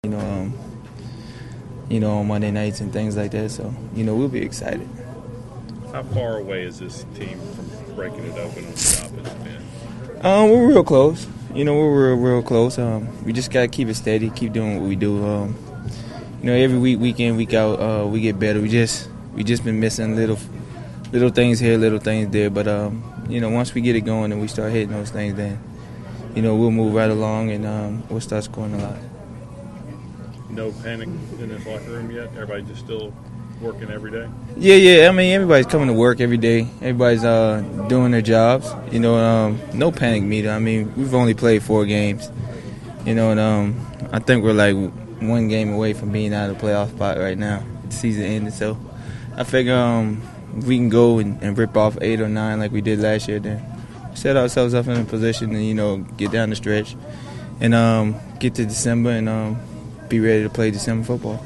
On Monday nights and things like that. So, we'll be excited. How far away is this team from breaking it open on the offensive end? We're real close. We're real close. We just gotta keep it steady, keep doing what we do. Every week in, week out, we get better. We just been missing little things here, little things there. But once we get it going and we start hitting those things, then we'll move right along and we'll start scoring a lot. No panic in this locker room yet? Everybody just still working every day? Yeah. I mean, everybody's coming to work every day. Everybody's doing their jobs. No panic meter. I mean, we've only played 4 games. And I think we're like 1 game away from being out of the playoff spot right now. The season ended, so I figure if we can go and rip off 8 or 9 like we did last year, then set ourselves up in a position to get down the stretch and get to December and be ready to play December football.